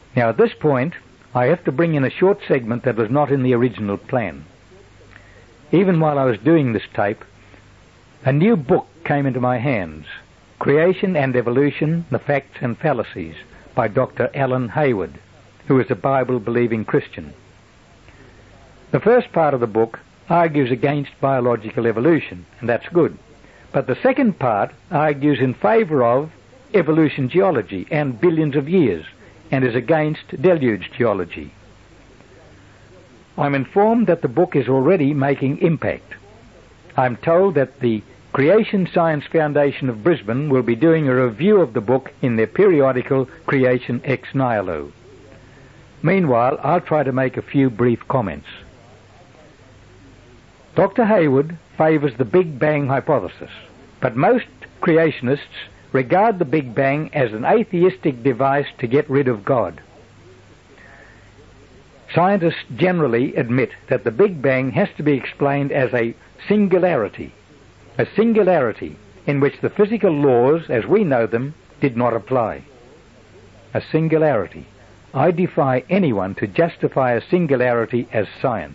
Now at this point, I have to bring in a short segment that was not in the original plan. Even while I was doing this tape, a new book came into my hands, Creation and Evolution, The Facts and Fallacies, by Dr. Alan Hayward, who is a Bible-believing Christian. The first part of the book argues against biological evolution, and that's good. But the second part argues in favor of evolution geology and billions of years, and is against deluge geology. I'm informed that the book is already making impact. I'm told that the Creation Science Foundation of Brisbane will be doing a review of the book in their periodical Creation Ex Nihilo. Meanwhile, I'll try to make a few brief comments. Dr. Hayward favours the Big Bang hypothesis, but most creationists regard the Big Bang as an atheistic device to get rid of God. Scientists generally admit that the Big Bang has to be explained as a singularity in which the physical laws as we know them did not apply. A singularity. I defy anyone to justify a singularity as science.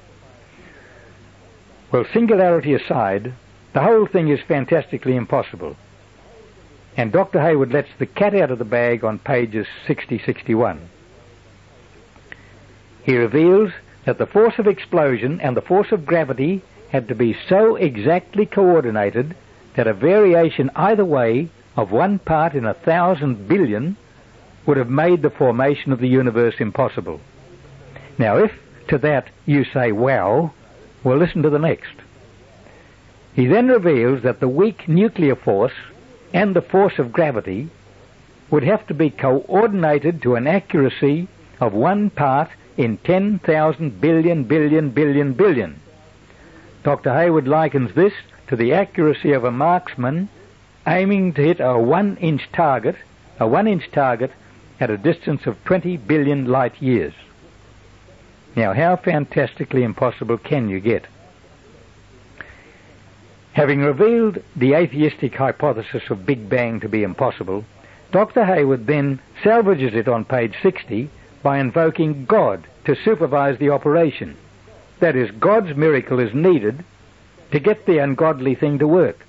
Well, singularity aside, the whole thing is fantastically impossible. And Dr. Hayward lets the cat out of the bag on pages 60-61. He reveals that the force of explosion and the force of gravity had to be so exactly coordinated that a variation either way of 1 part in 1,000 billion would have made the formation of the universe impossible. Now, if to that you say, wow, well, listen to the next. He then reveals that the weak nuclear force and the force of gravity would have to be coordinated to an accuracy of 1 part in 10,000 billion. Dr. Hayward likens this to the accuracy of a marksman aiming to hit a 1-inch target at a distance of 20 billion light years. Now, how fantastically impossible can you get? Having revealed the atheistic hypothesis of Big Bang to be impossible, Dr. Hayward then salvages it on page 60 by invoking God to supervise the operation. That is, God's miracle is needed to get the ungodly thing to work.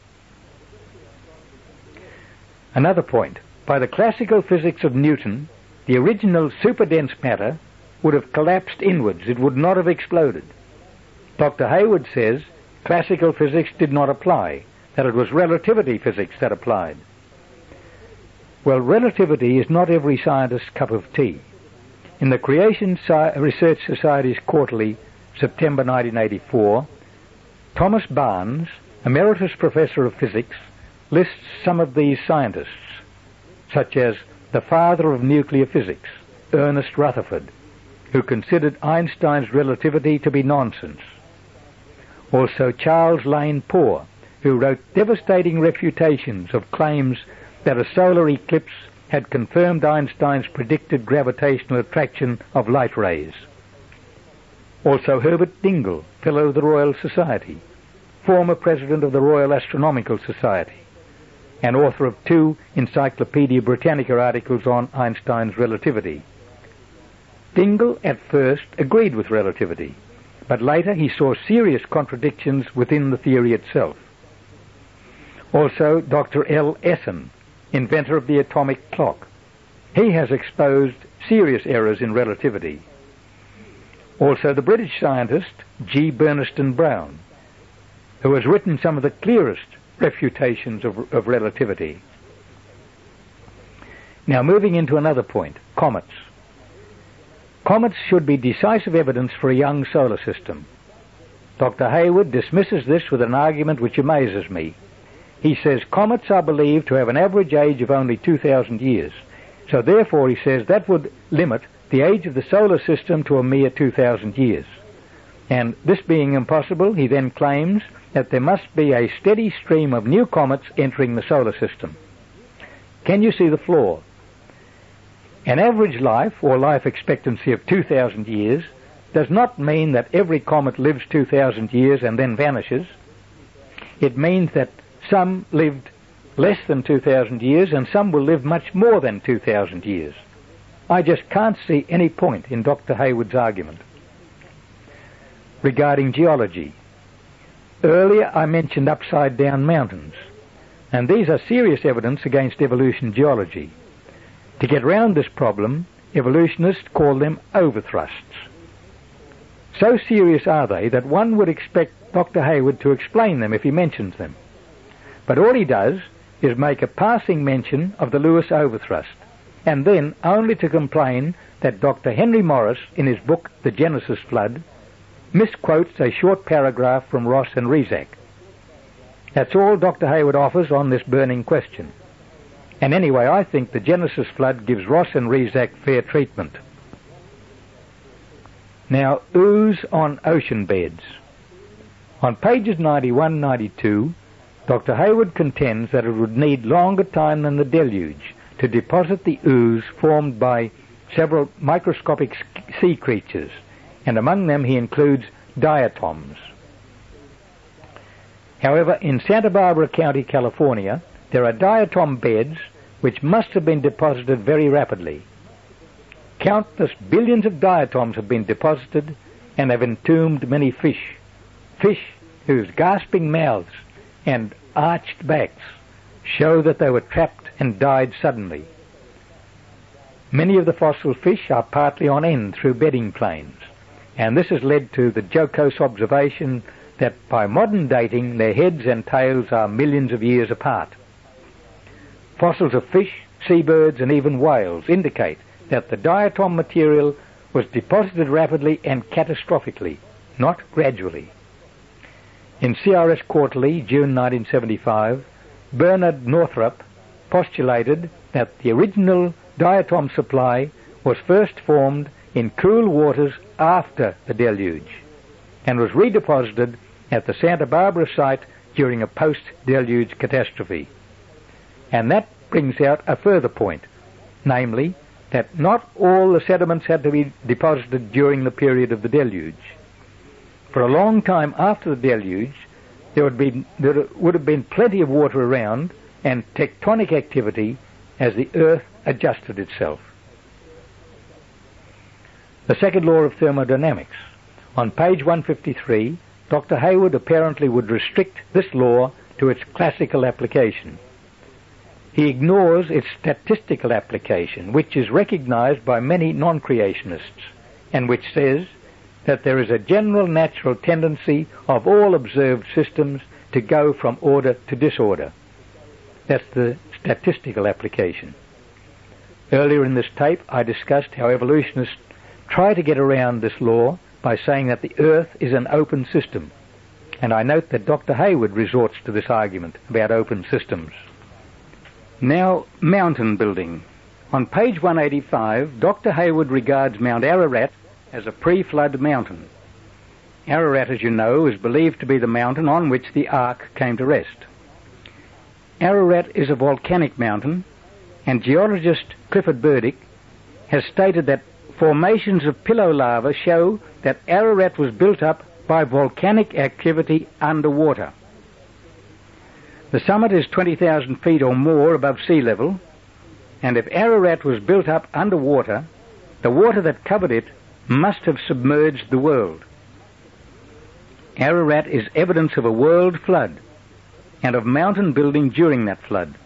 Another point. By the classical physics of Newton, the original superdense matter would have collapsed inwards. It would not have exploded. Dr. Hayward says classical physics did not apply, that it was relativity physics that applied. Well, relativity is not every scientist's cup of tea. In the Creation Research Society's Quarterly, September 1984, Thomas Barnes, Emeritus Professor of Physics, lists some of these scientists, such as the father of nuclear physics, Ernest Rutherford, who considered Einstein's relativity to be nonsense. Also Charles Lane Poor, who wrote devastating refutations of claims that a solar eclipse had confirmed Einstein's predicted gravitational attraction of light rays. Also Herbert Dingle, Fellow of the Royal Society, former President of the Royal Astronomical Society, and author of 2 Encyclopaedia Britannica articles on Einstein's relativity. Dingle at first agreed with relativity, but later he saw serious contradictions within the theory itself. Also Dr. L. Essen, inventor of the atomic clock. He has exposed serious errors in relativity. Also the British scientist G. Burniston Brown, who has written some of the clearest refutations of relativity. Now moving into another point, comets. Comets should be decisive evidence for a young solar system. Dr. Hayward dismisses this with an argument which amazes me. He says comets are believed to have an average age of only 2,000 years. So therefore, he says, that would limit the age of the solar system to a mere 2,000 years. And this being impossible, he then claims that there must be a steady stream of new comets entering the solar system. Can you see the flaw? An average life, or life expectancy of 2,000 years, does not mean that every comet lives 2,000 years and then vanishes. It means that some lived less than 2,000 years and some will live much more than 2,000 years. I just can't see any point in Dr. Hayward's argument. Regarding geology, earlier I mentioned upside-down mountains, and these are serious evidence against evolution geology. To get round this problem, evolutionists call them overthrusts. So serious are they that one would expect Dr. Hayward to explain them if he mentions them. But all he does is make a passing mention of the Lewis overthrust, and then only to complain that Dr. Henry Morris, in his book The Genesis Flood, misquotes a short paragraph from Ross and Rezac. That's all Dr. Hayward offers on this burning question. And anyway, I think the Genesis Flood gives Ross and Rezac fair treatment. Now, ooze on ocean beds. On pages 91-92, Dr. Hayward contends that it would need longer time than the deluge to deposit the ooze formed by several microscopic sea creatures, and among them he includes diatoms. However, in Santa Barbara County, California, there are diatom beds which must have been deposited very rapidly. Countless billions of diatoms have been deposited and have entombed many fish, whose gasping mouths and arched backs show that they were trapped and died suddenly. Many of the fossil fish are partly on end through bedding planes, and this has led to the jocose observation that by modern dating their heads and tails are millions of years apart. Fossils of fish, seabirds, and even whales indicate that the diatom material was deposited rapidly and catastrophically, not gradually. In CRS Quarterly, June 1975, Bernard Northrup postulated that the original diatom supply was first formed in cool waters after the deluge and was redeposited at the Santa Barbara site during a post-deluge catastrophe. And that brings out a further point, namely that not all the sediments had to be deposited during the period of the deluge. For a long time after the deluge, there would have been plenty of water around and tectonic activity as the Earth adjusted itself. The second law of thermodynamics. On page 153, Dr. Hayward apparently would restrict this law to its classical application. He ignores its statistical application, which is recognized by many non-creationists, and which says that there is a general natural tendency of all observed systems to go from order to disorder. That's the statistical application. Earlier in this tape, I discussed how evolutionists try to get around this law by saying that the Earth is an open system, and I note that Dr. Hayward resorts to this argument about open systems. Now, mountain building. On page 185, Dr. Hayward regards Mount Ararat as a pre-flood mountain. Ararat, as you know, is believed to be the mountain on which the Ark came to rest. Ararat is a volcanic mountain, and geologist Clifford Burdick has stated that formations of pillow lava show that Ararat was built up by volcanic activity underwater. The summit is 20,000 feet or more above sea level, and if Ararat was built up underwater, the water that covered it must have submerged the world. Ararat is evidence of a world flood and of mountain building during that flood.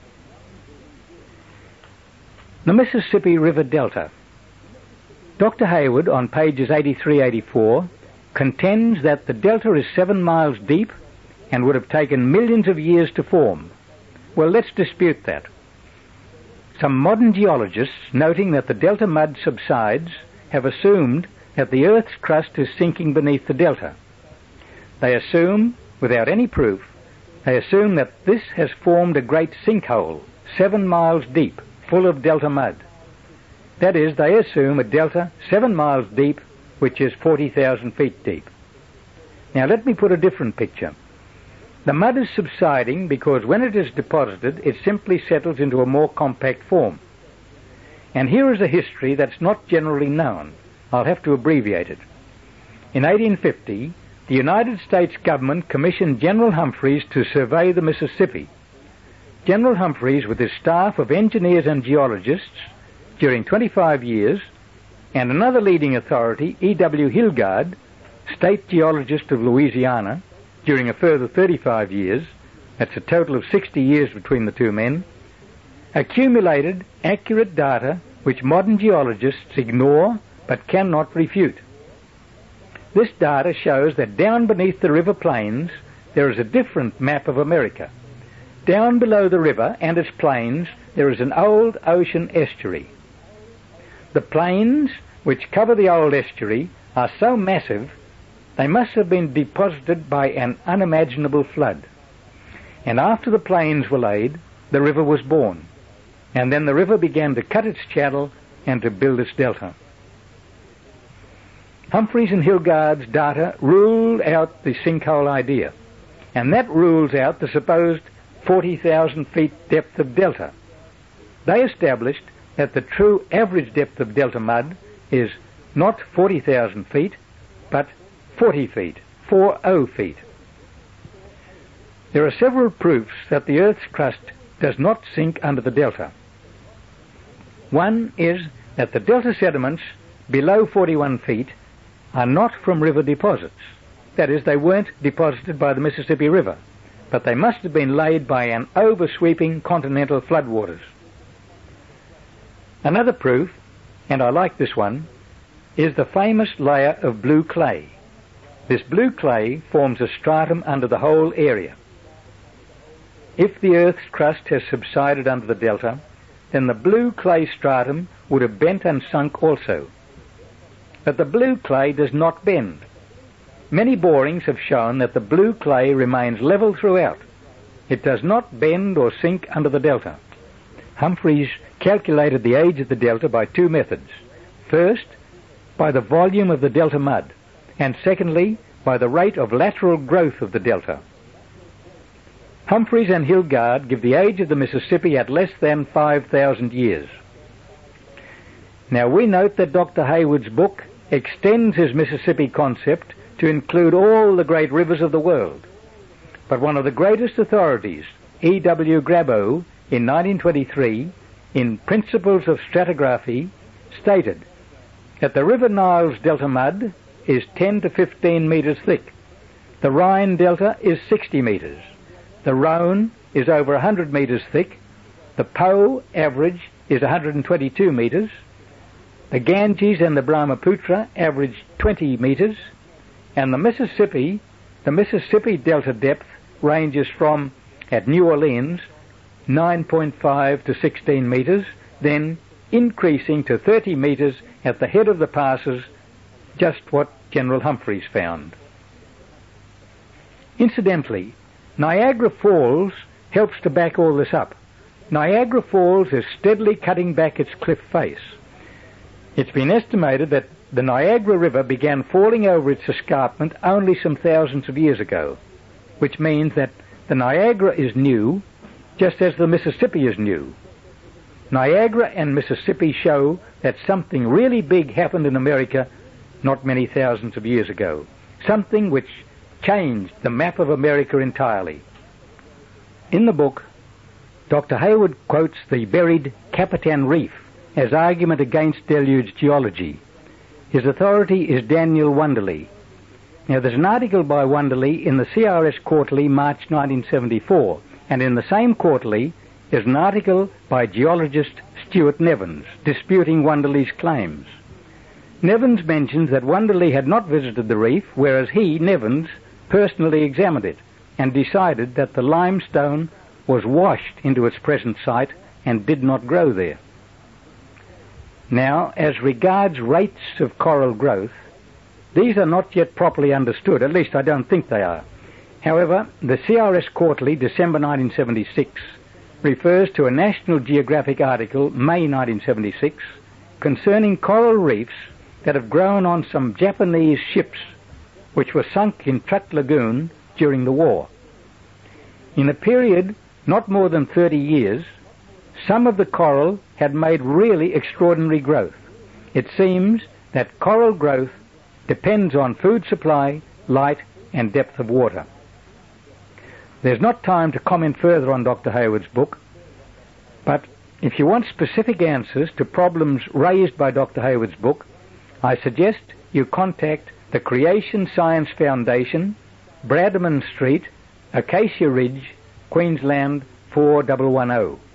The Mississippi River Delta. Dr. Hayward, on pages 83-84, contends that the delta is 7 miles deep and would have taken millions of years to form. Well, let's dispute that. Some modern geologists, noting that the delta mud subsides, have assumed that the Earth's crust is sinking beneath the delta. They assume, without any proof, that this has formed a great sinkhole 7 miles deep, full of delta mud. That is, they assume a delta 7 miles deep, which is 40,000 feet deep. Now let me put a different picture. The mud is subsiding because when it is deposited, it simply settles into a more compact form. And here is a history that's not generally known. I'll have to abbreviate it. In 1850, the United States government commissioned General Humphreys to survey the Mississippi. General Humphreys, with his staff of engineers and geologists, during 25 years, and another leading authority, E.W. Hilgard, state geologist of Louisiana, during a further 35 years, that's a total of 60 years between the two men, accumulated accurate data which modern geologists ignore but cannot refute. This data shows that down beneath the river plains there is a different map of America. Down below the river and its plains there is an old ocean estuary. The plains which cover the old estuary are so massive they must have been deposited by an unimaginable flood. And after the plains were laid, the river was born. And then the river began to cut its channel and to build its delta. Humphreys and Hilgard's data ruled out the sinkhole idea, and that rules out the supposed 40,000 feet depth of delta. They established that the true average depth of delta mud is not 40,000 feet, but 40 feet, 40 feet. There are several proofs that the Earth's crust does not sink under the delta. One is that the delta sediments below 41 feet are not from river deposits. That is, they weren't deposited by the Mississippi River, but they must have been laid by an oversweeping continental floodwaters. Another proof, and I like this one, is the famous layer of blue clay. This blue clay forms a stratum under the whole area. If the Earth's crust has subsided under the delta, then the blue clay stratum would have bent and sunk also. But the blue clay does not bend. Many borings have shown that the blue clay remains level throughout. It does not bend or sink under the delta. Humphreys calculated the age of the delta by two methods. First, by the volume of the delta mud, and secondly, by the rate of lateral growth of the delta. Humphreys and Hilgard give the age of the Mississippi at less than 5,000 years. Now we note that Dr. Hayward's book extends his Mississippi concept to include all the great rivers of the world. But one of the greatest authorities, E.W. Grabow, in 1923, in Principles of Stratigraphy, stated that the River Nile's delta mud is 10 to 15 meters thick. The Rhine delta is 60 meters. The Rhone is over 100 meters thick. The Po average is 122 meters. The Ganges and the Brahmaputra average 20 meters. And the Mississippi delta depth ranges from, at New Orleans, 9.5 to 16 meters, then increasing to 30 meters at the head of the passes, just what General Humphreys found. Incidentally, Niagara Falls helps to back all this up. Niagara Falls is steadily cutting back its cliff face. It's been estimated that the Niagara River began falling over its escarpment only some thousands of years ago, which means that the Niagara is new, just as the Mississippi is new. Niagara and Mississippi show that something really big happened in America not many thousands of years ago, something which changed the map of America entirely. In the book, Dr. Hayward quotes the buried Capitan Reef as argument against deluge geology. His authority is Daniel Wunderlich. Now, there's an article by Wunderlich in the CRS Quarterly, March 1974, and in the same quarterly is an article by geologist Stuart Nevins disputing Wunderlich's claims. Nevins mentions that Wunderlich had not visited the reef, whereas he, Nevins, personally examined it and decided that the limestone was washed into its present site and did not grow there. Now, as regards rates of coral growth, these are not yet properly understood, at least I don't think they are. However, the CRS Quarterly, December 1976, refers to a National Geographic article, May 1976, concerning coral reefs that have grown on some Japanese ships which were sunk in Truk Lagoon during the war. In a period not more than 30 years, some of the coral had made really extraordinary growth. It seems that coral growth depends on food supply, light, and depth of water. There's not time to comment further on Dr. Hayward's book, but If you want specific answers to problems raised by Dr. Hayward's book, I suggest you contact the Creation Science Foundation, Bradman Street, Acacia Ridge, Queensland 4110.